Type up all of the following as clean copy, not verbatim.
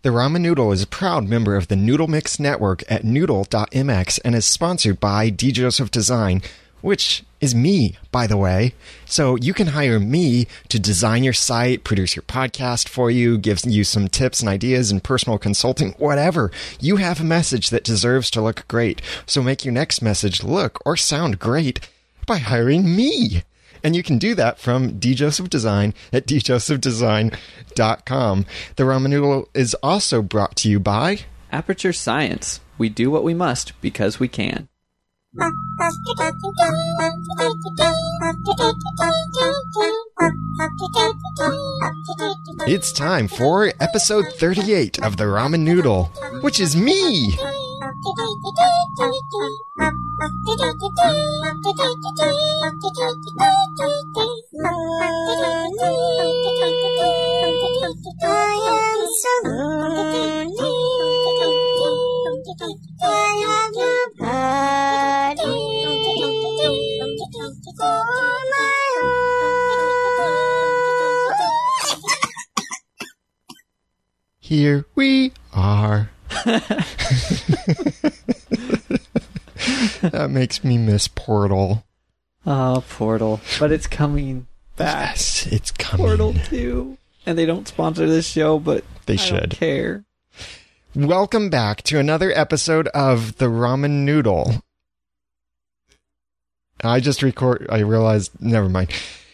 The Ramen Noodle is a proud member of the Noodle Mix Network at noodle.mx and is sponsored by D. Joseph Design, which is me, by the way. So you can hire me to design your site, produce your podcast for you, give you some tips and ideas and personal consulting, whatever. You have a message that deserves to look great. So make your next message look or sound great by hiring me. And you can do that from D. Joseph Design at djosephdesign.com. The Ramen Noodle is also brought to you by Aperture Science. We do what we must because we can. It's time for episode 38 of The Ramen Noodle, which is me. Here we are. That makes me miss Portal. Oh, Portal. But it's coming back. Yes, it's coming. Portal 2. And they don't sponsor this show, but they I should. don't care. Welcome back to another episode of The Ramen Noodle. I realized, never mind.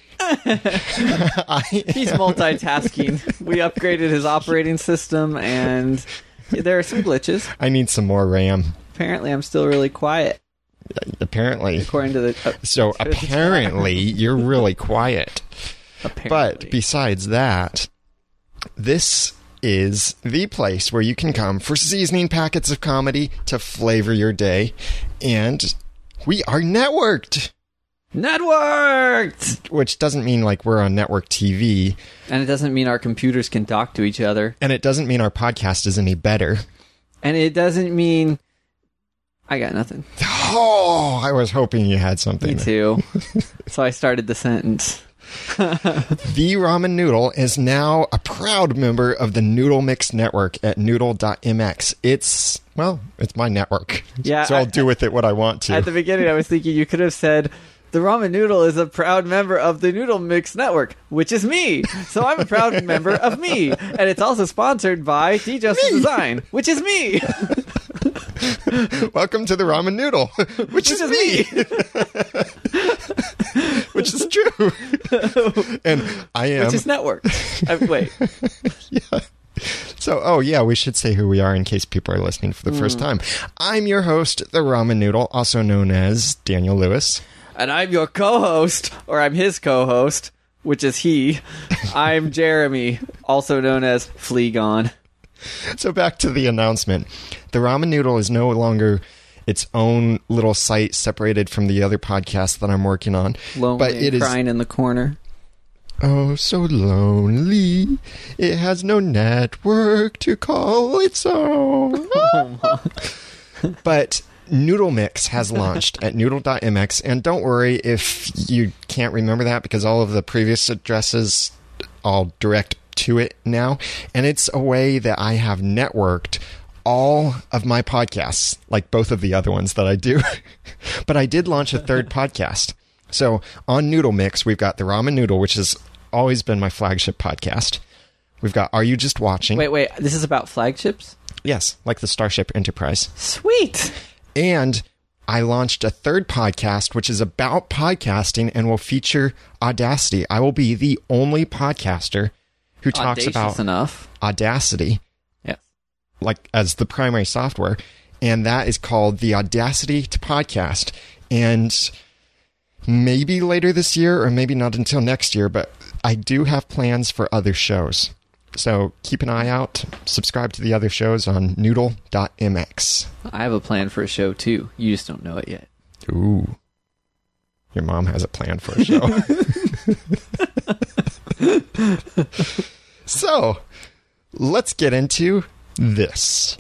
He's multitasking. We upgraded his operating system, and there are some glitches. I need some more RAM. Apparently, I'm still really quiet. Apparently. According to the... So, apparently, you're really quiet. Apparently. But, besides that, this is the place where you can come for seasoning packets of comedy to flavor your day. And we are networked! Networked! Which doesn't mean like we're on network TV. And it doesn't mean our computers can talk to each other. And it doesn't mean our podcast is any better. And it doesn't mean... I got nothing. Oh, I was hoping you had something. Me too. So I started the sentence. The Ramen Noodle is now a proud member of the Noodle Mix Network at noodle.mx. It's my network. Yeah, so I'll do with it what I want to. At the beginning, I was thinking you could have said, the Ramen Noodle is a proud member of the Noodle Mix Network, which is me. So I'm a proud member of me. And it's also sponsored by D. Joseph Design, which is me. Welcome to the Ramen Noodle, which is me. Which is true. And I am. Which is network. Wait. Yeah. So, we should say who we are in case people are listening for the first time. I'm your host, the Ramen Noodle, also known as Daniel Lewis. And I'm your co-host, or I'm his co-host, which is he. I'm Jeremy, also known as Fleagon. So back to the announcement. The Ramen Noodle is no longer its own little site separated from the other podcast that I'm working on. Lonely but it and crying in the corner. Oh, so lonely. It has no network to call its own. But Noodle Mix has launched at noodle.mx. And don't worry if you can't remember that because all of the previous addresses I'll direct to it now. And it's a way that I have networked all of my podcasts, like both of the other ones that I do. But I did launch a third podcast. So on Noodle Mix, we've got The Ramen Noodle, which has always been my flagship podcast. We've got Are You Just Watching? Wait, this is about flagships? Yes, like the Starship Enterprise. Sweet! And I launched a third podcast, which is about podcasting and will feature Audacity. I will be the only podcaster who talks about Audacity. Yes. Like as the primary software. And that is called the Audacity to Podcast. And maybe later this year, or maybe not until next year, but I do have plans for other shows. So keep an eye out. Subscribe to the other shows on noodle.mx. I have a plan for a show, too. You just don't know it yet. Ooh. Your mom has a plan for a show. So, let's get into this.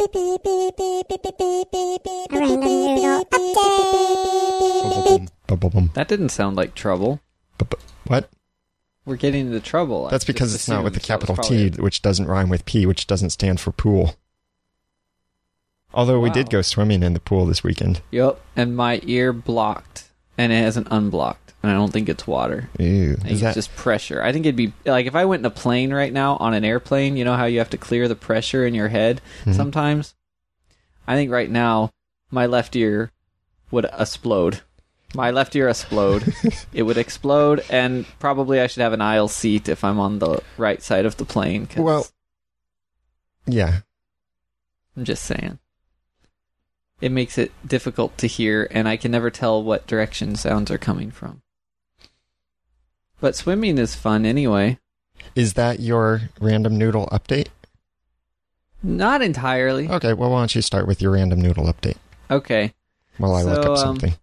That didn't sound like trouble. What? we're getting into trouble. That's because it's not with the capital T, which doesn't rhyme with P, which doesn't stand for pool. Although we did go swimming in the pool this weekend. Yep, and my ear blocked, and it hasn't unblocked, and I don't think it's water. Ew. I think it's just pressure. I think it'd be, like, if I went in a plane right now, on an airplane, you know how you have to clear the pressure in your head sometimes? I think right now, my left ear would explode. My left ear explode. It would explode, and probably I should have an aisle seat if I'm on the right side of the plane. Well, yeah. I'm just saying. It makes it difficult to hear, and I can never tell what direction sounds are coming from. But swimming is fun anyway. Is that your random noodle update? Not entirely. Okay, well, why don't you start with your random noodle update? Okay. While I look up something.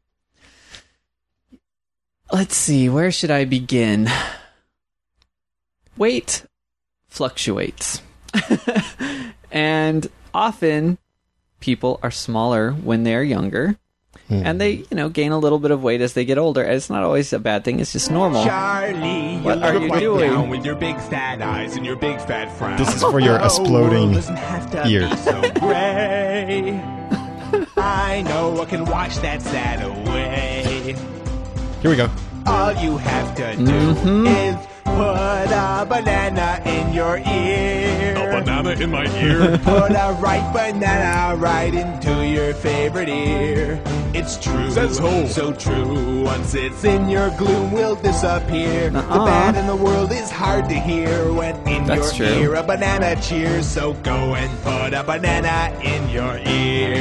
Let's see, where should I begin? Weight fluctuates. And often people are smaller when they're younger. And they, gain a little bit of weight as they get older. And it's not always a bad thing. It's just normal. Charlie, what are you doing? Down with your big fat eyes and your big fat frown. This is for your exploding ear. So gray. I know I can wash that sad away. Here we go. All you have to do is put a banana in your ear. A banana in my ear? Put a ripe banana right into your favorite ear. It's true. Says who? So true. Once it's in your gloom will disappear. The bad in the world is hard to hear when in That's your true. ear a banana cheers. So go and put a banana in your ear.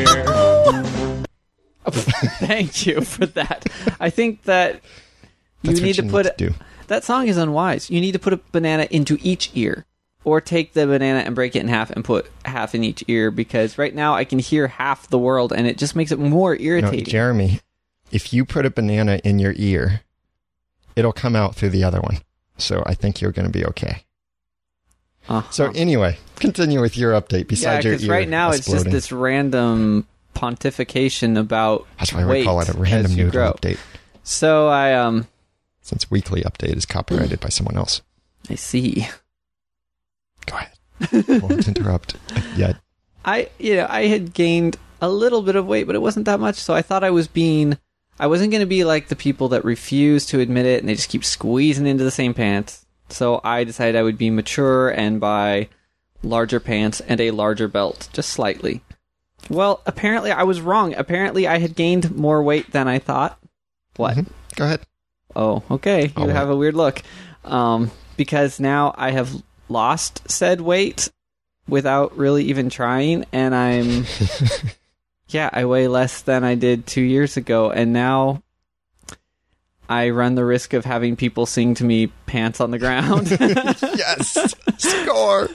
Thank you for that. I think that That's you need to what put need to do. That song is unwise. You need to put a banana into each ear. Or take the banana and break it in half and put half in each ear, because right now I can hear half the world and it just makes it more No, irritating. Jeremy, if you put a banana in your ear, it'll come out through the other one. So I think you're going to be okay. So anyway, continue with your update besides your ear because right now exploding. it's just this random pontification about That's why weight we call it a random as you noodle grow. update. So Since weekly update is copyrighted by someone else. I see. Go ahead. Won't interrupt yet. I had gained a little bit of weight, but it wasn't that much. So I thought I wasn't going to be like the people that refuse to admit it and they just keep squeezing into the same pants. So I decided I would be mature and buy larger pants and a larger belt, just slightly. Well, apparently I was wrong. Apparently I had gained more weight than I thought. What? Go ahead. Oh, okay. You I'll have wait. a weird look. Because now I have lost said weight without really even trying, and I'm I weigh less than I did 2 years ago, and now I run the risk of having people sing to me pants on the ground. Yes! Score!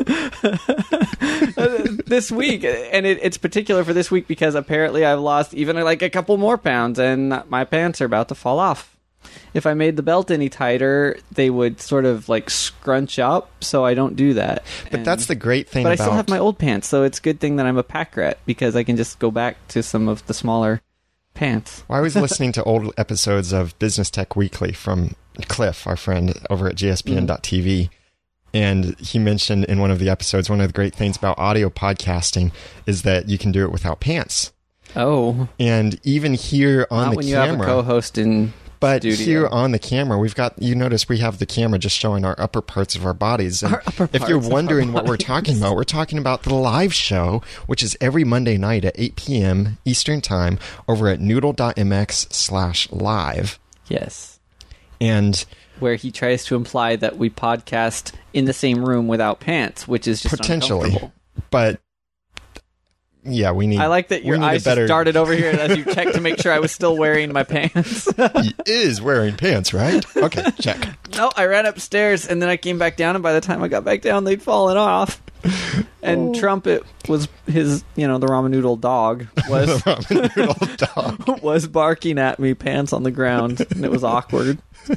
This week, and it's particular for this week because apparently I've lost even like a couple more pounds and my pants are about to fall off. If I made the belt any tighter, they would sort of like scrunch up, so I don't do that. But that's the great thing But about... I still have my old pants, so it's a good thing that I'm a pack rat because I can just go back to some of the smaller pants. Well, I was listening to old episodes of Business Tech Weekly from Cliff, our friend over at gspn.tv, and he mentioned in one of the episodes, one of the great things about audio podcasting is that you can do it without pants. Oh. And even here on Not the when you camera... have a co-host in But studio. here on the camera, we've got, you notice we have the camera just showing our upper parts of our bodies. And Our upper if you're parts of wondering our what we're talking about, we're talking about the live show, which is every Monday night at 8 p.m. Eastern Time over at noodle.mx/live. Yes. And Where he tries to imply that we podcast in the same room without pants, which is just potentially, uncomfortable. but yeah, we need. I like that your we need a eyes better- just darted over here as you checked to make sure I was still wearing my pants. He is wearing pants, right? Okay, check. No, I ran upstairs and then I came back down, and by the time I got back down, they'd fallen off. And Trumpet was his, the ramen noodle dog was Ramen noodle dog. was barking at me, pants on the ground, and it was awkward.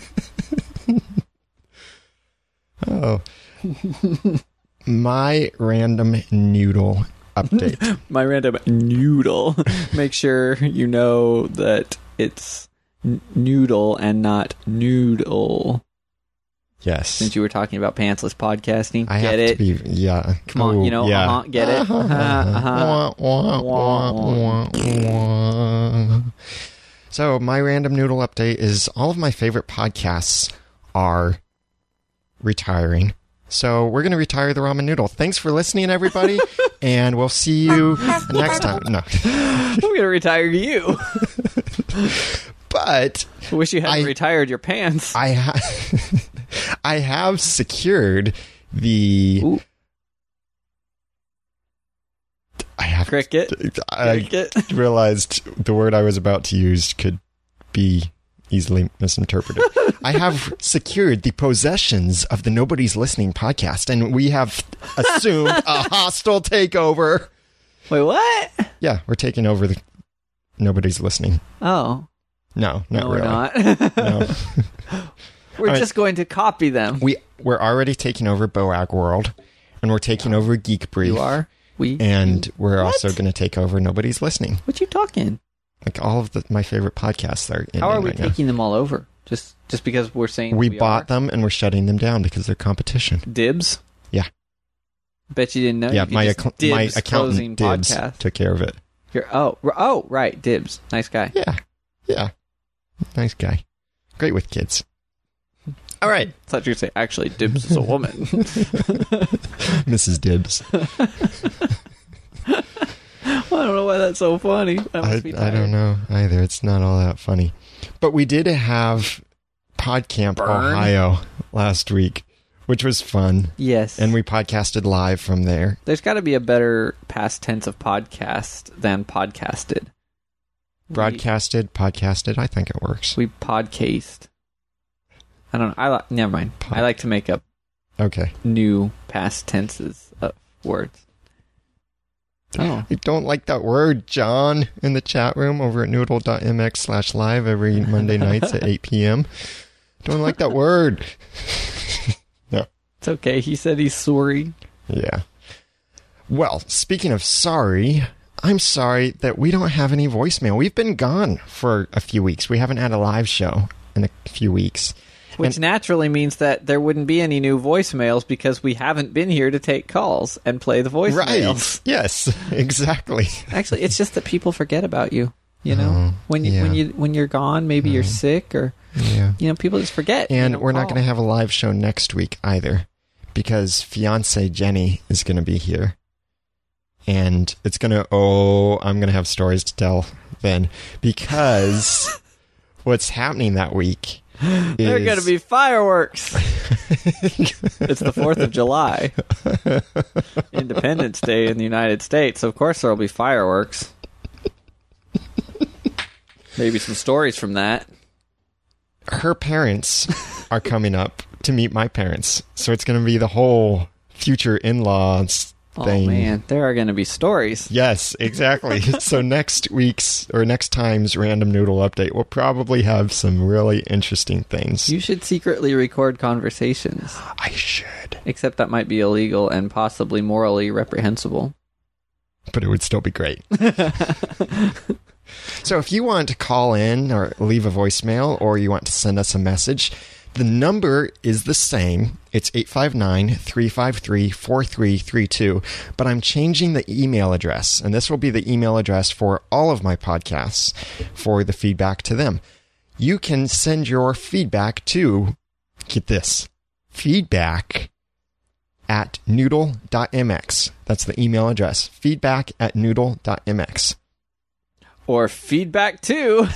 Oh, my random noodle update. My random noodle. Make sure you know that it's noodle and not noodle. Yes. Since you were talking about pantsless podcasting. I Get have it? to be, yeah. Come on, Ooh, you know, yeah. get it? So my random noodle update is all of my favorite podcasts are retiring. So we're going to retire the ramen noodle. Thanks for listening, everybody, and we'll see you next time. No. I'm going to retire you. But I wish you hadn't retired your pants. I have secured the... Ooh. I have Cricket. I realized the word I was about to use could be easily misinterpreted. I have secured the possessions of the Nobody's Listening podcast, and we have assumed a hostile takeover. Wait, what? Yeah, we're taking over the Nobody's Listening. Oh. No, not No, really. we're not. No. We're just going to copy them. We're already taking over Boag World, and we're taking over Geek Brief. You are? And we're What? also going to take over Nobody's Listening. What you talking? Like all of my favorite podcasts are ending How are we right now. taking them all over? Just because we're saying We we bought them and we're shutting them down because they're competition. Dibs? Yeah. Bet you didn't know. Yeah, you my could just Dibs closing accountant Dibs podcast. took care of it. Oh, right, Dibs. Nice guy. Yeah. Nice guy. Great with kids. All right. I thought you'd say, actually, Dibs is a woman. Mrs. Dibs. Well, I don't know why that's so funny. That I must be tired. don't know either. It's not all that funny. But we did have PodCamp Burn. Ohio last week, which was fun. Yes. And we podcasted live from there. There's got to be a better past tense of podcast than podcasted. Podcasted. I think it works. We podcasted. I don't know. Never mind. I like to make up Okay. new past tenses of words. Oh. I don't like that word, John, in the chat room over at noodle.mx/live every Monday nights at 8 p.m. Don't like that word. No. It's okay. He said he's sorry. Yeah. Well, speaking of sorry, I'm sorry that we don't have any voicemail. We've been gone for a few weeks. We haven't had a live show in a few weeks. Which naturally means that there wouldn't be any new voicemails because we haven't been here to take calls and play the voicemails. Right. Yes, exactly. Actually, it's just that people forget about you. You know, when you're gone, maybe you're sick or people just forget. And we're not going to have a live show next week either because fiance Jenny is going to be here. And it's going to, I'm going to have stories to tell then because what's happening that week is... There are going to be fireworks. It's the 4th of July. Independence Day in the United States. Of course there will be fireworks. Maybe some stories from that. Her parents are coming up to meet my parents. So it's going to be the whole future in-laws thing. Oh, man. There are going to be stories. Yes, exactly. So next time's Random Noodle Update will probably have some really interesting things. You should secretly record conversations. I should. Except that might be illegal and possibly morally reprehensible. But it would still be great. So if you want to call in or leave a voicemail or you want to send us a message, the number is the same. It's 859-353-4332, but I'm changing the email address, and this will be the email address for all of my podcasts for the feedback to them. You can send your feedback to, get this, feedback@noodle.mx. That's the email address, feedback@noodle.mx. Or feedback too.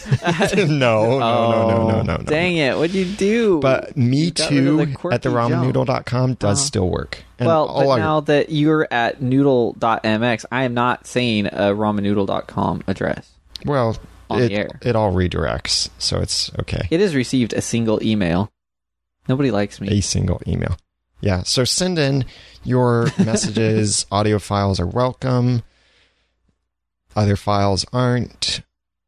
No. Dang it. What'd you do? But me You got rid of the too quirky at the ramennoodle.com does still work. And but now that you're at noodle.mx, I am not saying a ramennoodle.com address. Well, on the air. It all redirects, so it's okay. It has received a single email. Nobody likes me. A single email. Yeah, so send in your messages. Audio files are welcome. Other files aren't.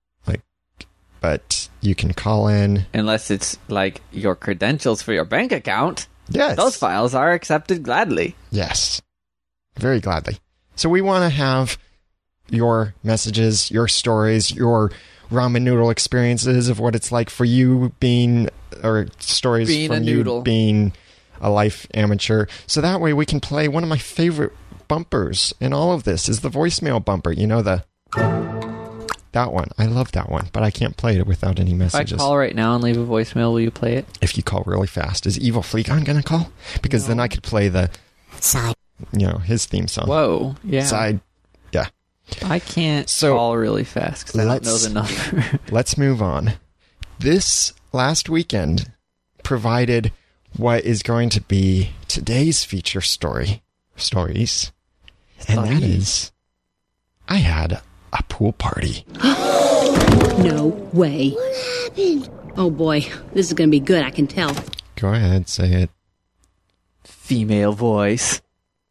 But you can call in. Unless it's like your credentials for your bank account. Yes. Those files are accepted gladly. Yes. Very gladly. So we want to have your messages, your stories, your ramen noodle experiences of what it's like for you being, or stories Being from a you noodle. being a life amateur. So that way we can play one of my favorite bumpers in all of this is the voicemail bumper. You know, that one. I love that one, but I can't play it without any If messages. I call right now and leave a voicemail, will you play it? If you call really fast. Is Evil Fleegon going to call? Because then I could play the side, his theme song. Whoa, yeah. Side. Yeah. I can't So, call really fast because I don't know the number. Let's move on. This last weekend provided what is going to be today's feature stories. And that is, I had a pool party. No way. What happened? Oh boy, this is gonna be good, I can tell. Go ahead, say it. Female voice.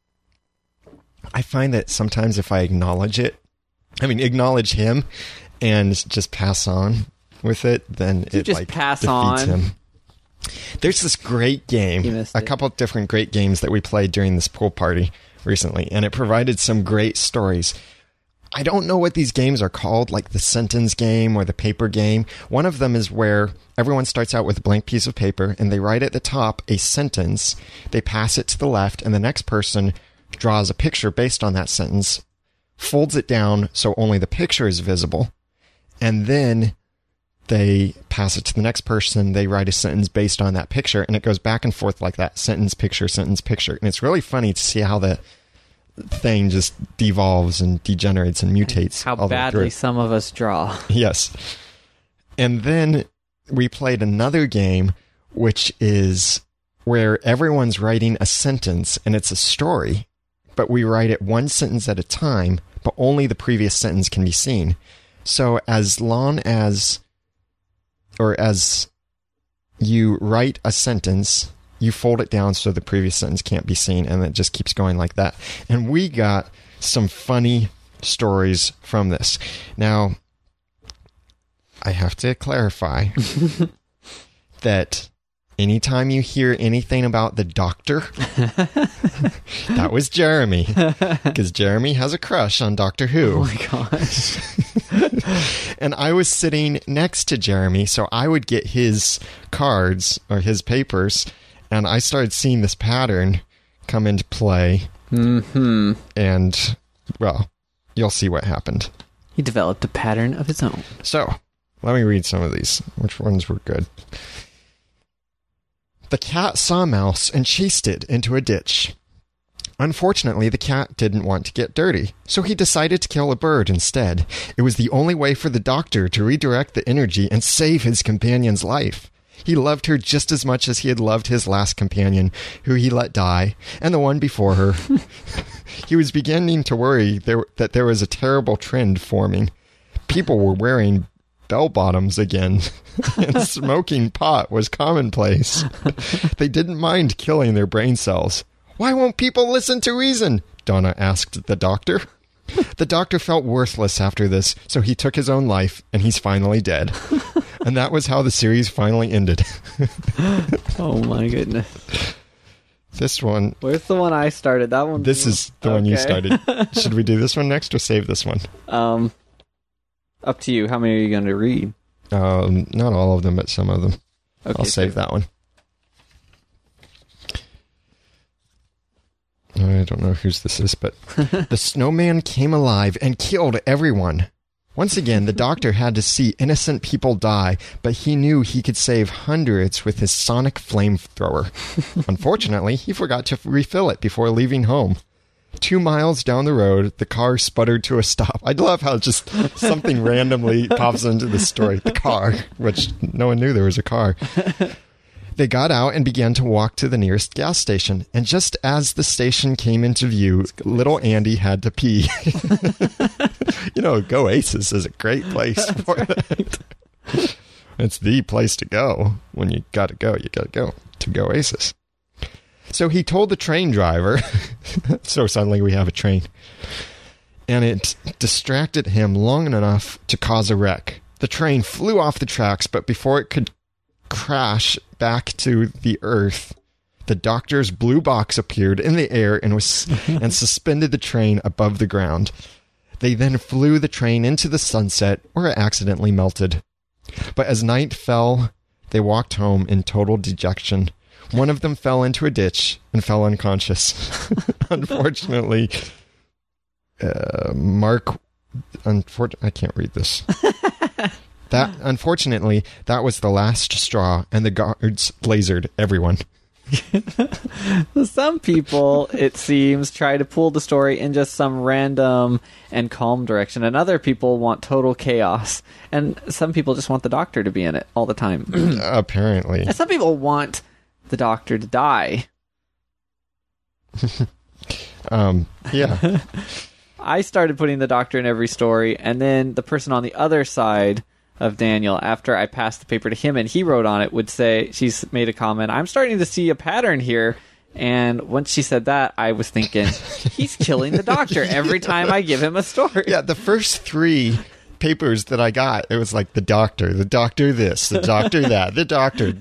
I find that sometimes if I acknowledge him and just pass on with it, then it just like pass defeats on? him. There's this great game, You missed a it. couple of different great games that we played during this pool party recently, and it provided some great stories. I don't know what these games are called, like the sentence game or the paper game. One of them is where everyone starts out with a blank piece of paper and they write at the top a sentence. They pass it to the left and the next person draws a picture based on that sentence, folds it down so only the picture is visible, and then they pass it to the next person. They write a sentence based on that picture, and it goes back and forth like that. Sentence, picture, sentence, picture. And it's really funny to see how the thing just devolves and degenerates and mutates. How all the way badly through. some of us draw. Yes. And then we played another game, which is where everyone's writing a sentence, and it's a story, but we write it one sentence at a time, but only the previous sentence can be seen. So as long as you write a sentence, you fold it down so the previous sentence can't be seen, and it just keeps going like that. And we got some funny stories from this. Now, I have to clarify that anytime you hear anything about the doctor, that was Jeremy, because Jeremy has a crush on Doctor Who. Oh my gosh. And I was sitting next to Jeremy, so I would get his cards or his papers, and I started seeing this pattern come into play. Mm-hmm. And, well, you'll see what happened. He developed a pattern of his own. So, let me read some of these. Which ones were good? The cat saw a mouse and chased it into a ditch. Unfortunately, the cat didn't want to get dirty, so he decided to kill a bird instead. It was the only way for the doctor to redirect the energy and save his companion's life. He loved her just as much as he had loved his last companion, who he let die, and the one before her. He was beginning to worry that there was a terrible trend forming. People were wearing bell-bottoms again, and smoking pot was commonplace. They didn't mind killing their brain cells. Why won't people listen to reason? Donna asked the doctor. The doctor felt worthless after this, so he took his own life, and he's finally dead. And that was how the series finally ended. Oh my goodness. This one, Where's the one I started? That one. this is the one you Okay. started. Should we do this one next or save this one? Up to you. How many are you going to read? Not all of them, but some of them. Okay, I'll save that one. I don't know whose this is, but the snowman came alive and killed everyone. Once again, the doctor had to see innocent people die, but he knew he could save hundreds with his sonic flamethrower. Unfortunately, he forgot to refill it before leaving home. 2 miles down the road, the car sputtered to a stop. I love how just something randomly pops into the story. The car, which no one knew there was a car. They got out and began to walk to the nearest gas station. And just as the station came into view, little Andy had to pee. You know, Go Aces is a great place for that. It's the place to go. When you gotta go to Go Aces. So he told the train driver, so suddenly we have a train, and it distracted him long enough to cause a wreck. The train flew off the tracks, but before it could crash back to the earth, the doctor's blue box appeared in the air and suspended the train above the ground. They then flew the train into the sunset, where it accidentally melted. But as night fell, they walked home in total dejection. One of them fell into a ditch and fell unconscious. Unfortunately, I can't read this. Unfortunately, that was the last straw, and the guards lasered everyone. Some people, it seems, try to pull the story in just some random and calm direction, and other people want total chaos. And some people just want the Doctor to be in it all the time. Apparently. And some people want the Doctor to die. Yeah. I started putting the Doctor in every story, and then the person on the other side of Daniel, after I passed the paper to him and he wrote on it, would say, she's made a comment, I'm starting to see a pattern here. And once she said that, I was thinking, he's killing the Doctor every time I give him a story. Yeah, the first 3 papers that I got, it was like the Doctor this, the Doctor that, the Doctor,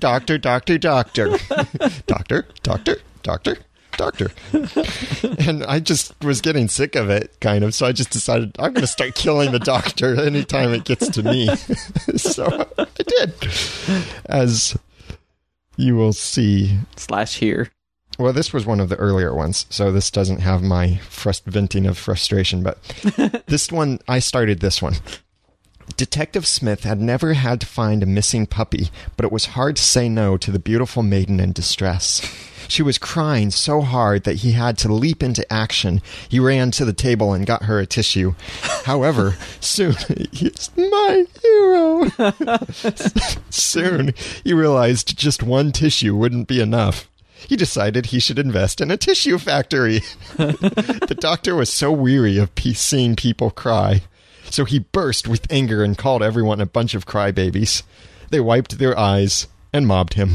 Doctor. And I just was getting sick of it, kind of, so I just decided I'm going to start killing the Doctor anytime it gets to me. So I did, as you will see. / here. Well, this was one of the earlier ones, so this doesn't have my venting of frustration, but this one, I started this one. Detective Smith had never had to find a missing puppy, but it was hard to say no to the beautiful maiden in distress. She was crying so hard that he had to leap into action. He ran to the table and got her a tissue. However, soon, he's my hero. Soon, he realized just one tissue wouldn't be enough. He decided he should invest in a tissue factory. The Doctor was so weary of seeing people cry. So he burst with anger and called everyone a bunch of crybabies. They wiped their eyes and mobbed him.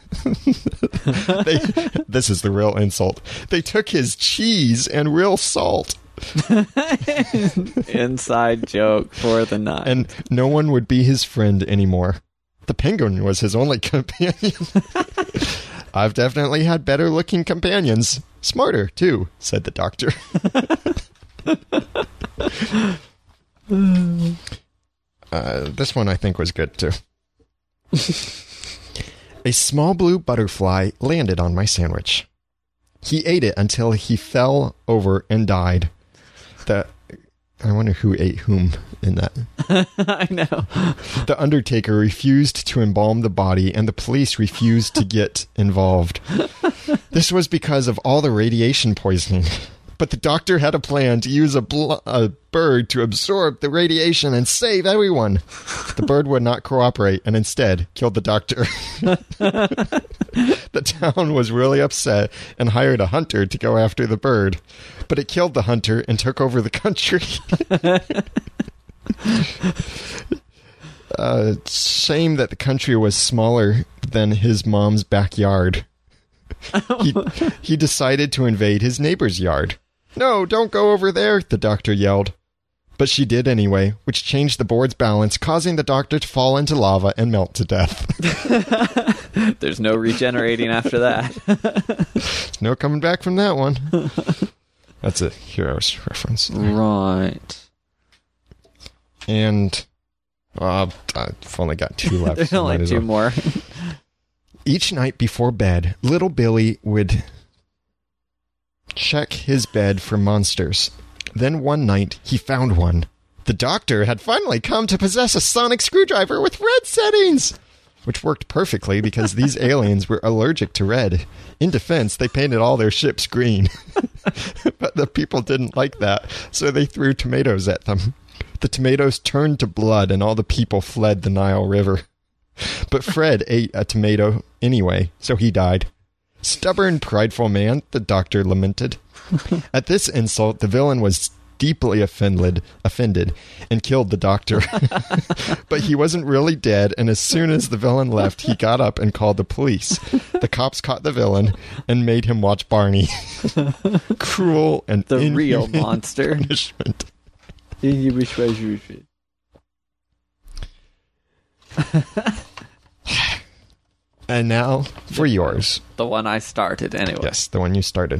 This is the real insult. They took his cheese and real salt. Inside joke for the night. And no one would be his friend anymore. The Penguin was his only companion. I've definitely had better looking companions. Smarter, too, said the Doctor. This one I think was good, too. A small blue butterfly landed on my sandwich. He ate it until he fell over and died. I wonder who ate whom in that. I know. The undertaker refused to embalm the body, and the police refused to get involved. This was because of all the radiation poisoning. But the Doctor had a plan to use a bird to absorb the radiation and save everyone. The bird would not cooperate and instead killed the Doctor. The town was really upset and hired a hunter to go after the bird. But it killed the hunter and took over the country. Shame that the country was smaller than his mom's backyard. He decided to invade his neighbor's yard. No, don't go over there, the Doctor yelled. But she did anyway, which changed the board's balance, causing the Doctor to fall into lava and melt to death. There's no regenerating after that. There's no coming back from that one. That's a Heroes reference. Right. And I've only got 2 left. There's only 2 more. Each night before bed, little Billy would check his bed for monsters. Then one night, he found one. The Doctor had finally come to possess a sonic screwdriver with red settings, which worked perfectly because these aliens were allergic to red. In defense, they painted all their ships green. But the people didn't like that, so they threw tomatoes at them. The tomatoes turned to blood, and all the people fled the Nile River. But Fred ate a tomato anyway, so he died. Stubborn, prideful man, the Doctor lamented. At this insult, the villain was deeply offended and killed the Doctor. But he wasn't really dead, and as soon as the villain left, he got up and called the police. The cops caught the villain and made him watch Barney. Cruel and the real monster. Punishment. And now for yours. The one I started, anyway. Yes, the one you started.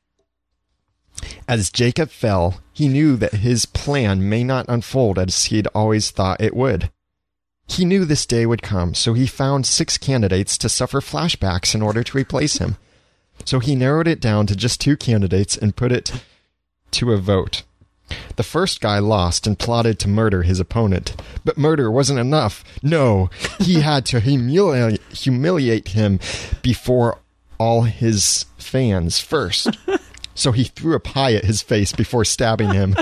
As Jacob fell, he knew that his plan may not unfold as he'd always thought it would. He knew this day would come, so he found 6 candidates to suffer flashbacks in order to replace him. So he narrowed it down to just 2 candidates and put it to a vote. The first guy lost and plotted to murder his opponent. But murder wasn't enough. No, he had to humiliate him before all his fans first. So he threw a pie at his face before stabbing him.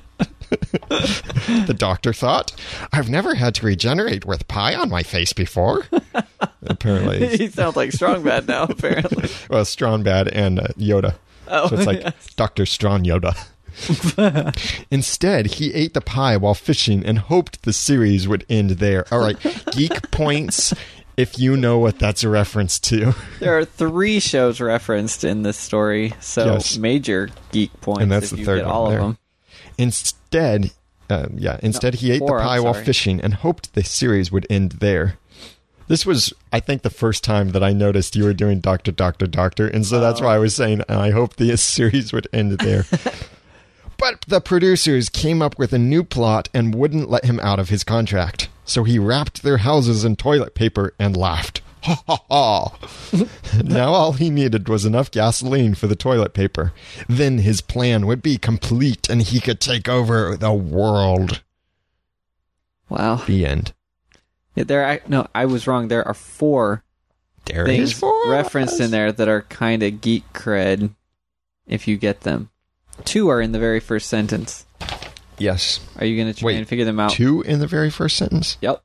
The doctor thought, I've never had to regenerate with pie on my face before. Apparently. He sounds like Strong Bad now, apparently. Well, Strong Bad and Yoda. Oh, so it's like yes. Dr. Strong Yoda. Instead, he ate the pie while fishing and hoped the series would end there. All right, geek points if you know what that's a reference to. There are 3 shows referenced in this story, so Yes. major geek points And that's if the you third get one all there. of them. Instead, he ate 4, the pie I'm while sorry. fishing and hoped the series would end there. This was, I think, the first time that I noticed you were doing Doctor, and so that's why I was saying I hope the series would end there. But the producers came up with a new plot and wouldn't let him out of his contract. So he wrapped their houses in toilet paper and laughed. Ha ha ha. Now all he needed was enough gasoline for the toilet paper. Then his plan would be complete and he could take over the world. Wow. The end. Yeah, I was wrong. There are 4 There things is 4 referenced in there that are kind of geek cred if you get them. 2 are in the very first sentence. Yes. Are you going to try Wait, and figure them out? 2 in the very first sentence? Yep.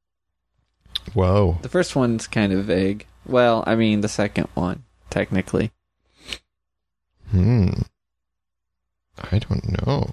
Whoa. The first one's kind of vague. Well, I mean, the second one, technically. I don't know.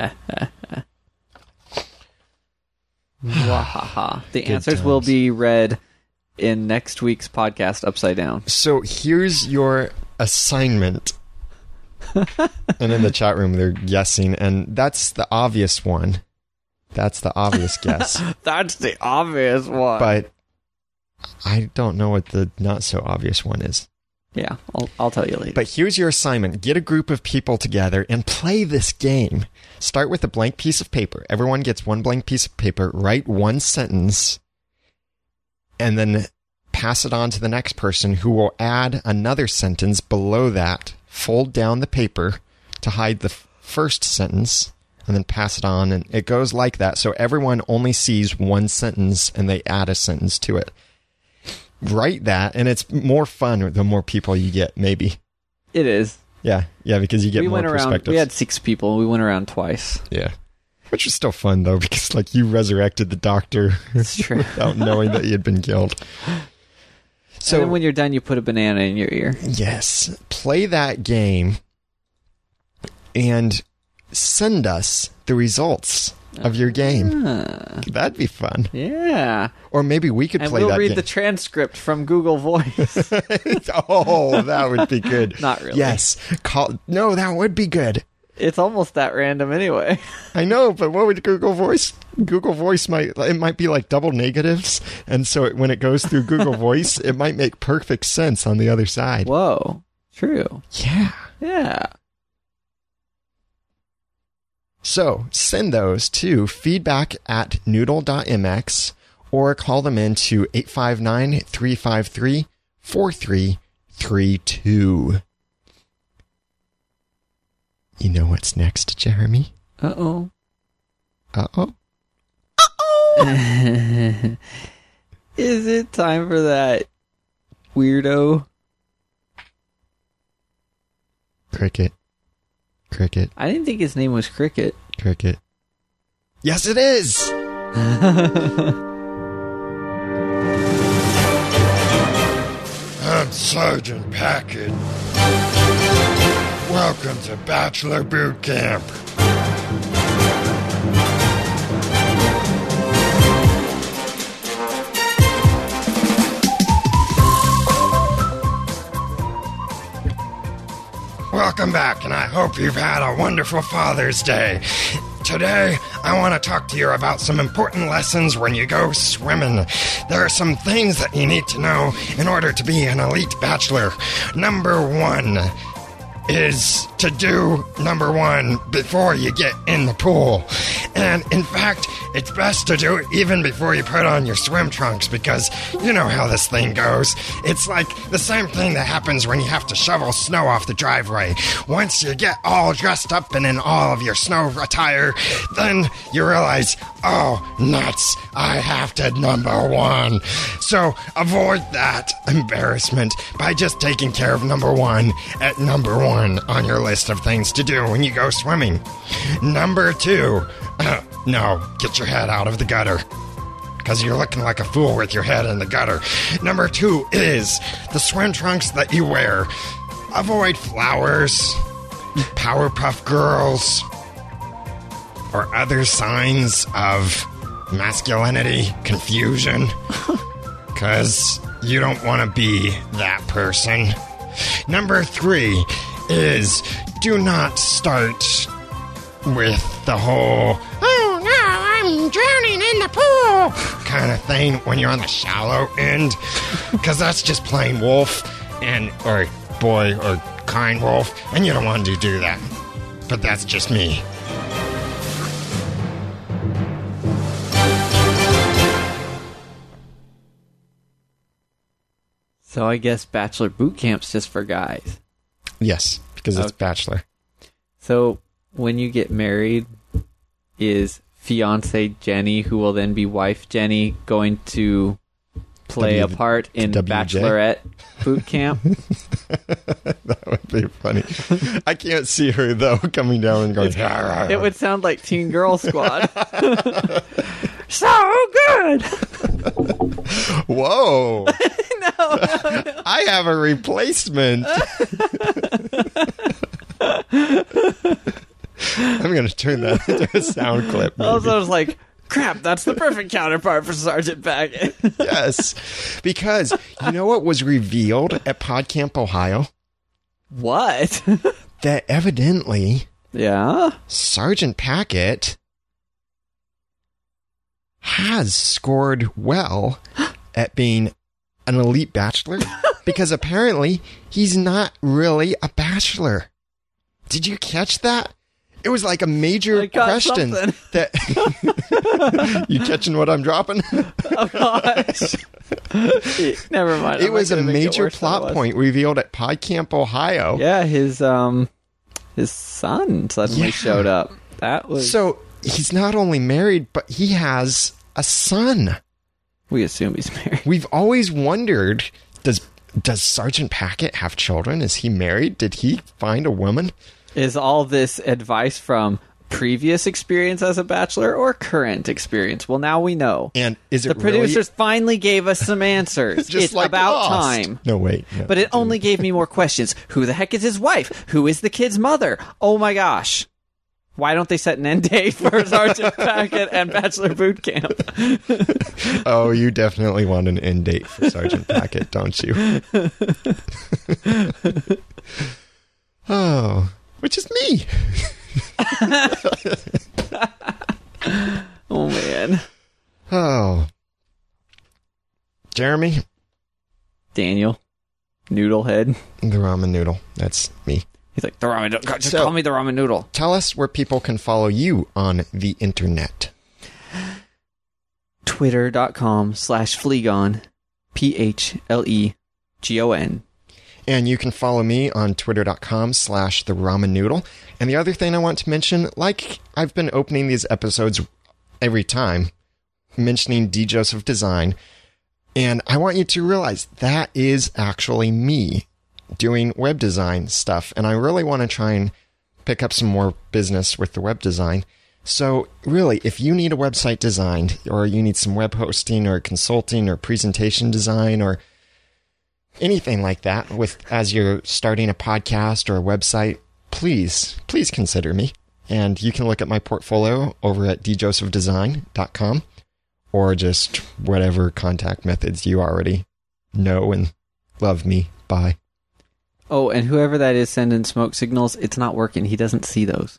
Wahaha. The Good answers will times. be read in next week's podcast upside down. So here's your assignment. And in the chat room, they're guessing, and that's the obvious one. That's the obvious guess. That's the obvious one. But I don't know what the not so obvious one is. Yeah, I'll tell you later. But here's your assignment. Get a group of people together and play this game. Start with a blank piece of paper. Everyone gets 1 blank piece of paper. Write 1 sentence. And then pass it on to the next person who will add another sentence below that. Fold down the paper to hide the first sentence. And then pass it on. And it goes like that. So everyone only sees 1 sentence and they add a sentence to it. Write that, and it's more fun the more people you get, maybe. It is. Yeah, because you get more perspectives. We had 6 people. We went around twice. Yeah. Which was still fun, though, because, like, you resurrected the doctor It's true. without knowing that he had been killed. So, and then when you're done, you put a banana in your ear. yes, play that game and send us the results of your game. That'd be fun. Yeah. Or maybe we could And play we'll that read game. the transcript from Google Voice. Oh, that would be good. Not really. Yes. No, that would be good. It's almost that random anyway. I know, but what would Google Voice might be like double negatives, and so when it goes through Google Voice, it might make perfect sense on the other side. Whoa. True. Yeah. Yeah. So send those to feedback@noodle.mx or call them in to 859-353-4332. You know what's next, Jeremy? Uh-oh. Uh-oh. Is it time for that weirdo? Cricket. Cricket. I didn't think his name was Cricket. Cricket. Yes, it is! I'm Sergeant Packard. Welcome to Bachelor Boot Camp. Welcome back, and I hope you've had a wonderful Father's Day. Today, I want to talk to you about some important lessons when you go swimming. There are some things that you need to know in order to be an elite bachelor. Number 1 is to do number 1 before you get in the pool. And in fact, it's best to do it even before you put on your swim trunks because you know how this thing goes. It's like the same thing that happens when you have to shovel snow off the driveway. Once you get all dressed up and in all of your snow attire, then you realize, oh, nuts, I have to number one. So avoid that embarrassment by just taking care of number one at number one on your list of things to do when you go swimming. Number two, no, get your head out of the gutter. Because you're looking like a fool with your head in the gutter. Number two is the swim trunks that you wear. Avoid flowers, Powerpuff Girls, or other signs of masculinity, confusion. Because you don't want to be that person. Number three is do not start with the whole, oh no, I'm drowning in the pool kind of thing when you're on the shallow end. Because that's just plain wolf or boy or kind wolf, and you don't want to do that. But that's just me. So I guess Bachelor Boot Camp's just for guys. Yes, because it's Bachelor. So when you get married, is fiance Jenny, who will then be wife Jenny, going to play a part in WJ? Bachelorette Boot Camp? That would be funny. I can't see her, though, coming down and going, It would sound like Teen Girl Squad. So good! whoa. No. I have a replacement. I'm going to turn that into a sound clip. maybe. Also, I was like, crap, that's the perfect counterpart for Sergeant Packett. Yes. Because you know what was revealed at PodCamp, Ohio? What? That evidently Yeah? Sergeant Packett has scored well at being an elite bachelor because apparently he's not really a bachelor. Did you catch that? It was like a major I got question something. that you catching what I'm dropping? Oh, gosh. Never mind. It I'm was not a gonna make it major worse than it plot was. point revealed at PodCamp, Ohio. Yeah, his son suddenly Yeah. showed up. That was... So he's not only married, but he has a son. we assume he's married. We've always wondered, does Sergeant Packett have children? Is he married? Did he find a woman? Is all this advice from previous experience as a bachelor or current experience? Well, now we know. And is it The producers really finally gave us some answers. just It's like about Lost? time. No, wait. No, But it only gave me more questions. Who the heck is his wife? Who is the kid's mother? Oh my gosh. Why don't they set an end date for Sergeant Packett and Bachelor Boot Camp? Oh, you definitely want an end date for Sergeant Packett, don't you? Oh, which is me. Oh man. Oh. Jeremy, Daniel. Noodlehead. the ramen noodle. That's me. He's like, the ramen noodle. Just So- call me the ramen noodle. Tell us where people can follow you on the internet. Twitter.com/Phlegon. PHLEGON. And you can follow me on twitter.com/the ramen noodle. And the other thing I want to mention, like I've been opening these episodes every time, mentioning D. Joseph Design. And I want you to realize that is actually me doing web design stuff. And I really want to try and pick up some more business with the web design. So really, if you need a website designed, or you need some web hosting or consulting or presentation design or anything like that as you're starting a podcast or a website, please consider me. And you can look at my portfolio over at djosephdesign.com or just whatever contact methods you already know and love me by. Oh, and whoever that is sending smoke signals, it's not working. He doesn't see those.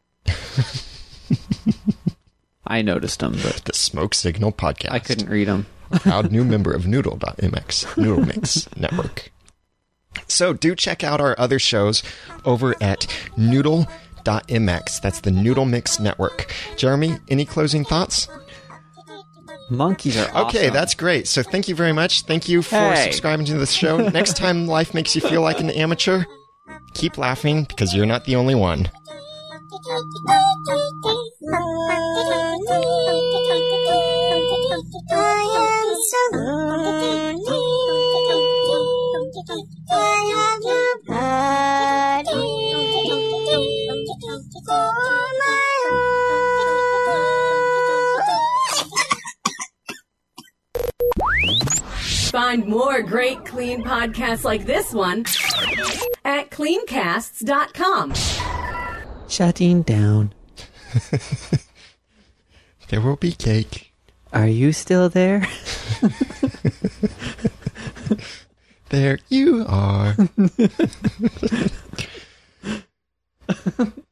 I noticed them, but The Smoke Signal Podcast. I couldn't read them. Proud new member of Noodle.mx, Noodle Mix Network. So do check out our other shows over at Noodle noodle.mx. That's the Noodle Mix Network. Jeremy, any closing thoughts? Monkeys are awesome. Okay, that's great. So thank you very much. Thank you for subscribing to the show. Next time life makes you feel like an amateur, keep laughing because you're not the only one. Find more great clean podcasts like this one at cleancasts.com. Shutting down. There will be cake. Are you still there? There you are.